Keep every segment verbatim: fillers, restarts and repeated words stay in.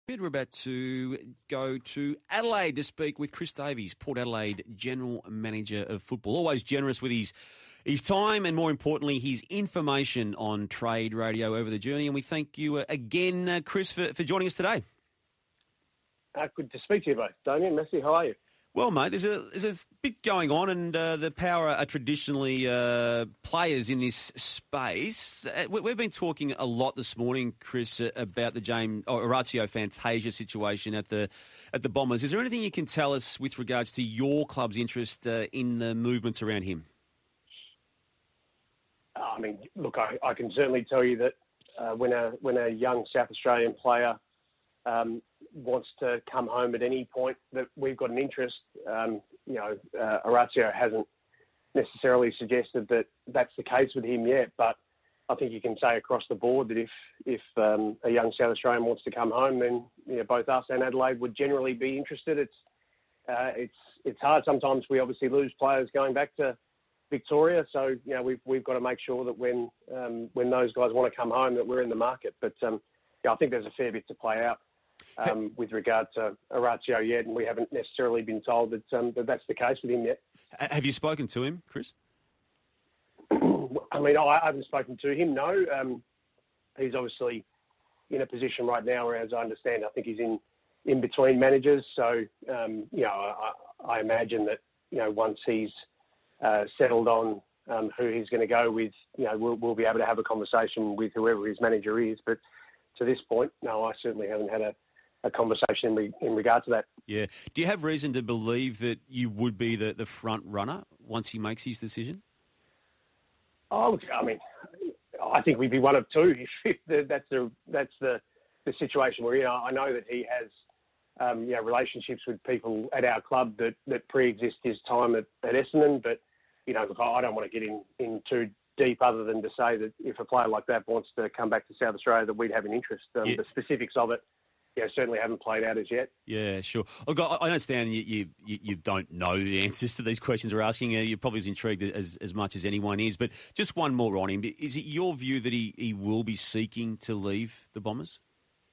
We're about to go to Adelaide to speak with Chris Davies, Port Adelaide General Manager of Football. Always generous with his his time and, more importantly, his information on Trade Radio over the journey. And we thank you uh, again, uh, Chris, for, for joining us today. Uh, good to speak to you both. Damien, Messi, how are you? Well, mate, there's a there's a bit going on, and uh, the Power are traditionally uh, players in this space. Uh, we, we've been talking a lot this morning, Chris, uh, about the James or Orazio Fantasia situation at the at the Bombers. Is there anything you can tell us with regards to your club's interest uh, in the movements around him? I mean, look, I, I can certainly tell you that uh, when a when a young South Australian player um, wants to come home at any point, that we've got an interest. Um, you know, uh, Orazio hasn't necessarily suggested that that's the case with him yet, but I think you can say across the board that if if um, a young South Australian wants to come home, then you know, both us and Adelaide would generally be interested. It's uh, it's it's hard sometimes. We obviously lose players going back to Victoria, so you know we've we've got to make sure that when um, when those guys want to come home, that we're in the market. But um, yeah, I think there's a fair bit to play out um, with regard to Orazio yet, and we haven't necessarily been told that um, that that's the case with him yet. Have you spoken to him, Chris? I mean, I haven't spoken to him. No, um, he's obviously in a position right now where, as I understand, I think he's in in between managers. So um, you know, I, I imagine that you know once he's Uh, settled on um, who he's going to go with, you know, we'll, we'll be able to have a conversation with whoever his manager is. But to this point, no, I certainly haven't had a, a conversation in, re, in regard to that. Yeah. Do you have reason to believe that you would be the, the front runner once he makes his decision? Oh, I mean, I think we'd be one of two if, if the, that's the that's the, the situation we're in. I know that he has um, you know, relationships with people at our club that, that pre-exist his time at, at Essendon, but you know, look, I don't want to get in, in too deep other than to say that if a player like that wants to come back to South Australia, that we'd have an interest. Um, yeah. The specifics of it, yeah, certainly haven't played out as yet. Yeah, sure. Look, I understand you, you, you don't know the answers to these questions we're asking. You're probably as intrigued as, as much as anyone is. But just one more on him. Is it your view that he, he will be seeking to leave the Bombers?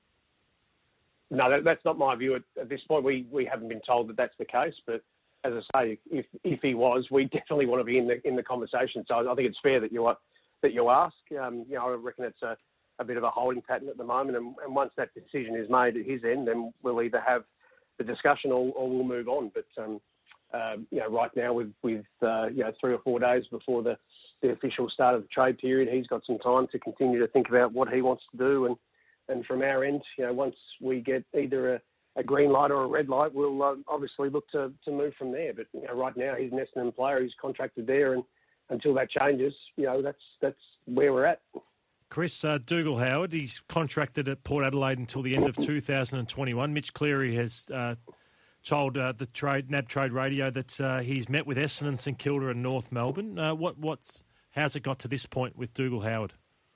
No, that, that's not my view. At, at this point, we, we haven't been told that that's the case. But as I say, if if he was, we definitely want to be in the in the conversation. So I think it's fair that you are, that you ask. Um, you know, I reckon it's a, a bit of a holding pattern at the moment. And, and once that decision is made at his end, then we'll either have the discussion or, or we'll move on. But um, uh, you know, right now with with uh, you know three or four days before the, the official start of the trade period, he's got some time to continue to think about what he wants to do. And and from our end, you know, once we get either a a green light or a red light, we'll uh, obviously look to, to move from there. But you know, right now, he's an Essendon player. He's contracted there, and until that changes, you know, that's that's where we're at. Chris, uh, Dougal Howard, he's contracted at Port Adelaide until the end of two thousand twenty-one. Mitch Cleary has uh, told uh, the trade N A B Trade Radio that uh, he's met with Essendon, St Kilda, and North Melbourne. Uh, what what's how's it got to this point with Dougal Howard?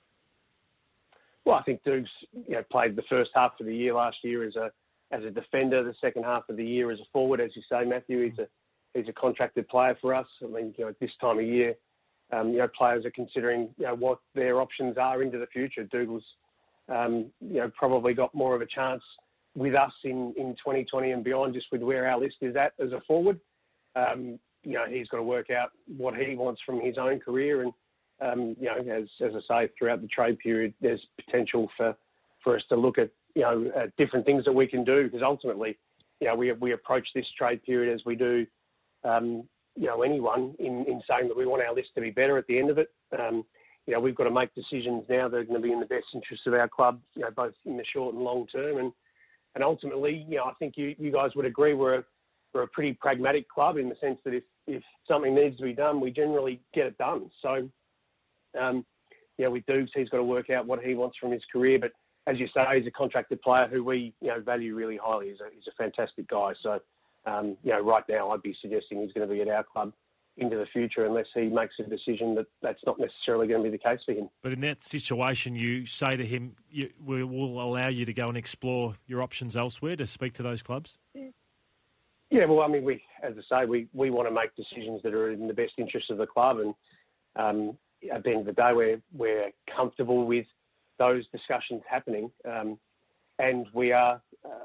Well, I think Dougal's you know played the first half of the year last year as a as a defender, the second half of the year as a forward. As you say, Matthew, he's a he's a contracted player for us. I mean, you know, at this time of year, um, you know, players are considering you know what their options are into the future. Dougal's, um, you know, probably got more of a chance with us in, in twenty twenty and beyond, just with where our list is at as a forward. Um, you know, he's got to work out what he wants from his own career, and um, you know, as as I say, throughout the trade period, there's potential for for us to look at. You know, uh, different things that we can do, because ultimately, you know, we we approach this trade period as we do, um, you know, anyone in, in saying that we want our list to be better at the end of it. Um, you know, we've got to make decisions now that are going to be in the best interests of our club, you know, both in the short and long term. And and ultimately, you know, I think you, you guys would agree we're a, we're a pretty pragmatic club in the sense that if, if something needs to be done, we generally get it done. So, um, you know, with Dukes, he's got to work out what he wants from his career, but as you say, he's a contracted player who we, you know, value really highly. He's a, he's a fantastic guy. So, um, you know, right now I'd be suggesting he's going to be at our club into the future unless he makes a decision that that's not necessarily going to be the case for him. But in that situation, you say to him, you, we will allow you to go and explore your options elsewhere to speak to those clubs? Yeah, well, I mean, we, as I say, we, we want to make decisions that are in the best interest of the club. And um, at the end of the day, we're, we're comfortable with those discussions happening, um, and we are, uh,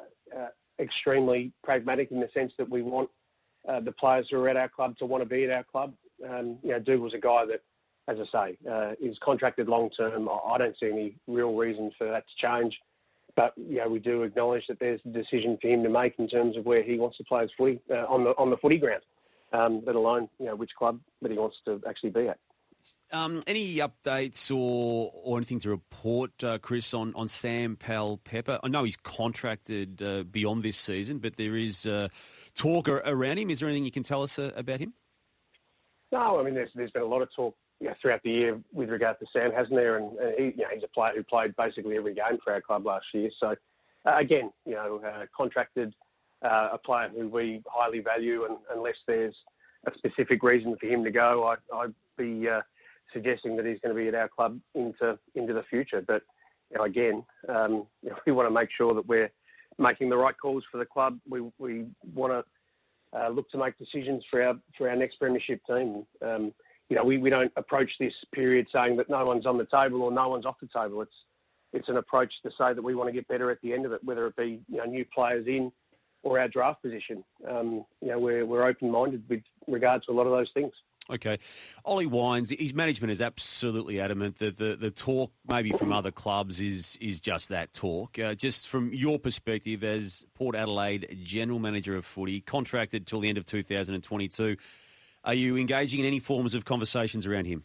extremely pragmatic in the sense that we want uh, the players who are at our club to want to be at our club. Um, you know, Dougal's a guy that, as I say, uh, is contracted long term. I don't see any real reason for that to change. But, you know, we do acknowledge that there's a decision for him to make in terms of where he wants to play his footy uh, on the on the footy ground, um, let alone, you know, which club that he wants to actually be at. Um, any updates or or anything to report, uh, Chris, on, on Sam Powell-Pepper? I know he's contracted uh, beyond this season, but there is uh, talk around him. Is there anything you can tell us uh, about him? No, I mean, there's there's been a lot of talk, you know, throughout the year with regard to Sam, hasn't there? And, and he, you know, he's a player who played basically every game for our club last year. So, uh, again, you know, uh, contracted uh, a player who we highly value, and unless there's a specific reason for him to go, I, I'd be uh, suggesting that he's going to be at our club into into the future. But, you know, again, um, you know, we want to make sure that we're making the right calls for the club. We we want to uh, look to make decisions for our for our next premiership team. Um, You know, we, we don't approach this period saying that no one's on the table or no one's off the table. It's it's an approach to say that we want to get better at the end of it, whether it be, you know, new players in or our draft position. Um, you know, we're we're open-minded with regard to a lot of those things. Okay. Ollie Wines, his management is absolutely adamant that the, the talk maybe from other clubs is is just that talk. Uh, just from your perspective as Port Adelaide General Manager of Footy, contracted till the end of two thousand twenty-two, are you engaging in any forms of conversations around him?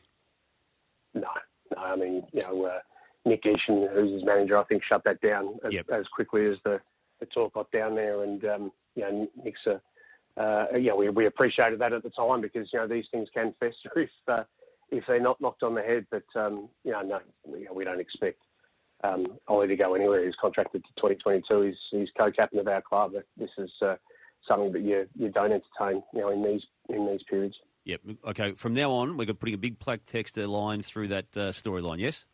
No. no I mean, you know, uh, Nick Eashan, who's his manager, I think shut that down as, yep. as quickly as the, the talk got down there. And, um, you know, Nick's a, uh, yeah, we, we appreciated that at the time because, you know, these things can fester if, uh, if they're not knocked on the head. But, um, you know, no, you know, we don't expect um, Ollie to go anywhere. He's contracted to twenty twenty-two. He's, he's co-captain of our club. This is uh, something that you you don't entertain, you know, in these in these periods. Yep. Okay. From now on, we're putting a big plaque text line through that uh, storyline. Yes.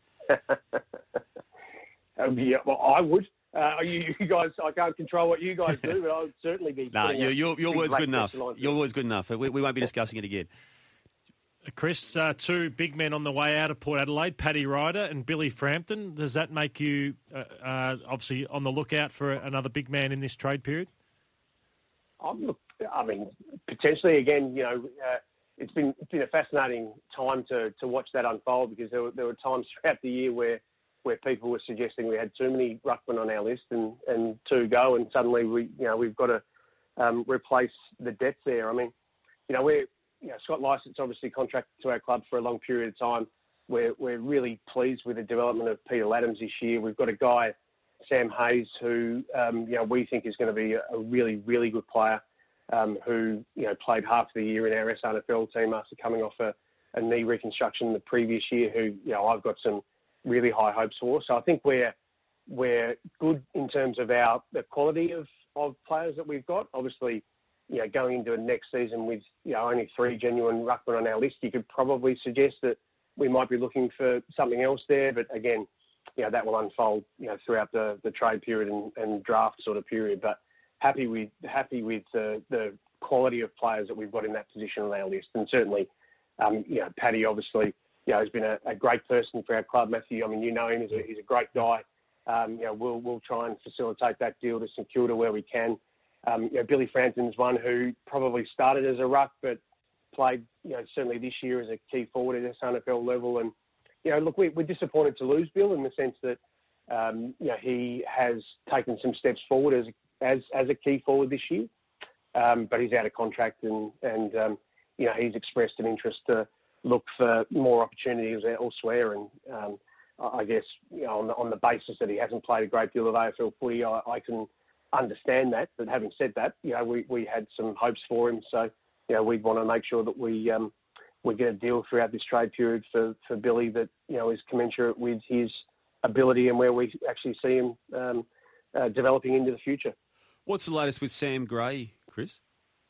um, yeah. Well, I would. Uh, you, you guys, I can't control what you guys do, but I would certainly be. No, nah, your, your, your word's good enough. Your word's good enough. We, we won't be discussing it again. Chris, uh, two big men on the way out of Port Adelaide, Paddy Ryder and Billy Frampton. Does that make you uh, uh, obviously on the lookout for another big man in this trade period? I'm, I mean, potentially again, you know, uh, it's been it's been a fascinating time to, to watch that unfold because there were, there were times throughout the year where, where people were suggesting we had too many ruckmen on our list and, and two go, and suddenly we you know we've got to um, replace the depth there. I mean, you know, we're you know Scott Lycett's obviously contracted to our club for a long period of time. We're we're really pleased with the development of Peter Laddams this year. We've got a guy, Sam Hayes, who um, you know we think is going to be a, a really really good player. Um, who you know played half the year in our S R N F L team after coming off a, a knee reconstruction the previous year. Who you know I've got some really high hopes for. So I think we're we're good in terms of our the quality of, of players that we've got. Obviously, you know going into the next season with you know only three genuine ruckmen on our list, you could probably suggest that we might be looking for something else there. But again, you know that will unfold you know throughout the, the trade period and, and draft sort of period. But Happy with happy with the, the quality of players that we've got in that position on our list, and certainly, um, you know, Paddy obviously, you know, has been a, a great person for our club, Matthew. I mean, you know him; he's a, he's a great guy. Um, you know, we'll we'll try and facilitate that deal to St Kilda where we can. Um, you know, Billy Frampton's one who probably started as a ruck, but played, you know, certainly this year as a key forward at S R N F L level. And you know, look, we, we're disappointed to lose Bill in the sense that, um, you know, he has taken some steps forward as a as as a key forward this year, um, but he's out of contract and, and um, you know, he's expressed an interest to look for more opportunities elsewhere. And um, I guess, you know, on the, on the basis that he hasn't played a great deal of A F L footy, I, I can understand that. But having said that, you know, we, we had some hopes for him. So, you know, we'd want to make sure that we um, we get a deal throughout this trade period for, for Billy that, you know, is commensurate with his ability and where we actually see him um, uh, developing into the future. What's the latest with Sam Gray, Chris?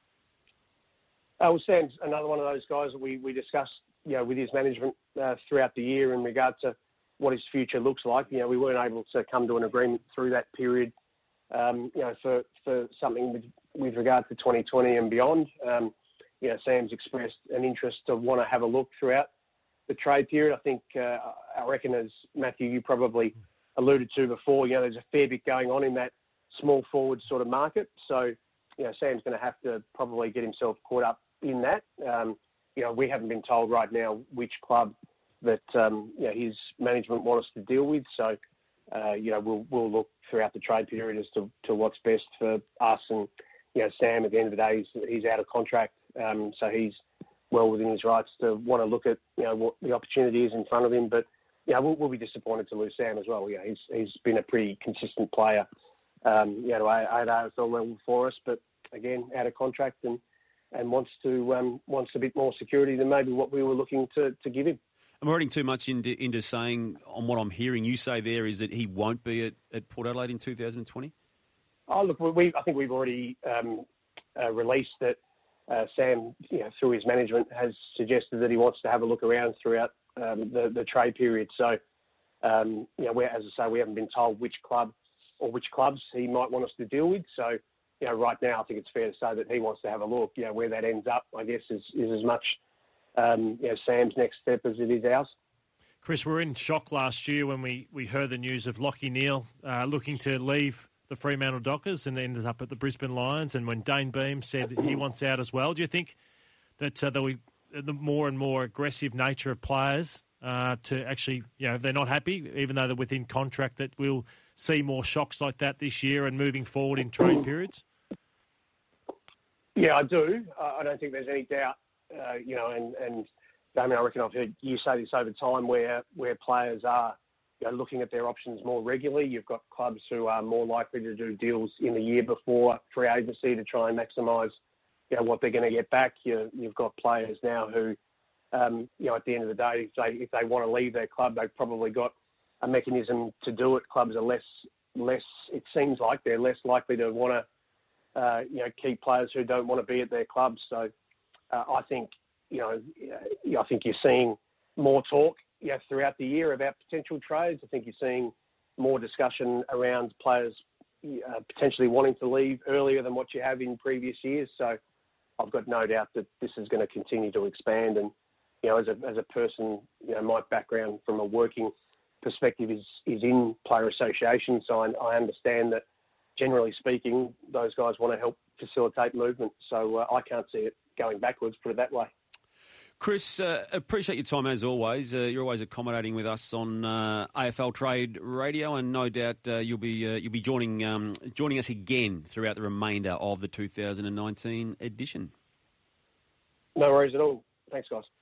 Uh, well, Sam's another one of those guys that we, we discussed, you know, with his management uh, throughout the year in regard to what his future looks like. You know, we weren't able to come to an agreement through that period, um, you know, for, for something with, with regard to twenty twenty and beyond. Um, you know, Sam's expressed an interest to want to have a look throughout the trade period. I think, uh, I reckon, as Matthew, you probably alluded to before, you know, there's a fair bit going on in that small forward sort of market. So, you know, Sam's going to have to probably get himself caught up in that. Um, you know, we haven't been told right now which club that, um, you know, his management want us to deal with. So, uh, you know, we'll we'll look throughout the trade period as to, to what's best for us. And, you know, Sam, at the end of the day, he's, he's out of contract. Um, so he's well within his rights to want to look at, you know, what the opportunity is in front of him. But, yeah, we'll, we'll be disappointed to lose Sam as well. Yeah, he's he's been a pretty consistent player, um, you know, at A F L level for us. But again, out of contract and, and wants to um, wants a bit more security than maybe what we were looking to, to give him. I'm reading too much into into saying, on what I'm hearing you say there, is that he won't be at, at Port Adelaide in two thousand twenty. Oh look, we I think we've already um, uh, released that uh, Sam, you know, through his management, has suggested that he wants to have a look around throughout um, the the trade period. So, um, you know, we're, as I say, we haven't been told which club or which clubs he might want us to deal with. So, you know, right now I think it's fair to say that he wants to have a look. You know, where that ends up, I guess, is, is as much um, you know, Sam's next step as it is ours. Chris, we were in shock last year when we, we heard the news of Lachie Neale uh, looking to leave the Fremantle Dockers and ended up at the Brisbane Lions. And when Dane Beam said he wants out as well, do you think that uh, the, the more and more aggressive nature of players uh, to actually, you know, if they're not happy, even though they're within contract, that we'll see more shocks like that this year and moving forward in trade periods? Yeah, I do. Uh, I don't think there's any doubt, uh, you know, and, and Damien, I reckon I've heard you say this over time where, where players are, you know, looking at their options more regularly. You've got clubs who are more likely to do deals in the year before free agency to try and maximise, you know, what they're going to get back. You, you've got players now who, um, you know, at the end of the day, if they, if they want to leave their club, they've probably got a mechanism to do it. Clubs are less, less. It seems like they're less likely to want to, uh, you know, keep players who don't want to be at their clubs. So uh, I think, you know, I think you're seeing more talk, you know, throughout the year about potential trades. I think you're seeing more discussion around players uh, potentially wanting to leave earlier than what you have in previous years. So I've got no doubt that this is going to continue to expand. And, you know, as a as a person, you know, my background from a working perspective is, is in player associations, so I, I understand that, generally speaking, those guys want to help facilitate movement. So uh, I can't see it going backwards, put it that way. Chris, uh, appreciate your time as always. Uh, you're always accommodating with us on uh, A F L Trade Radio, and no doubt uh, you'll be uh, you'll be joining um, joining us again throughout the remainder of the two thousand nineteen edition. No worries at all. Thanks, guys.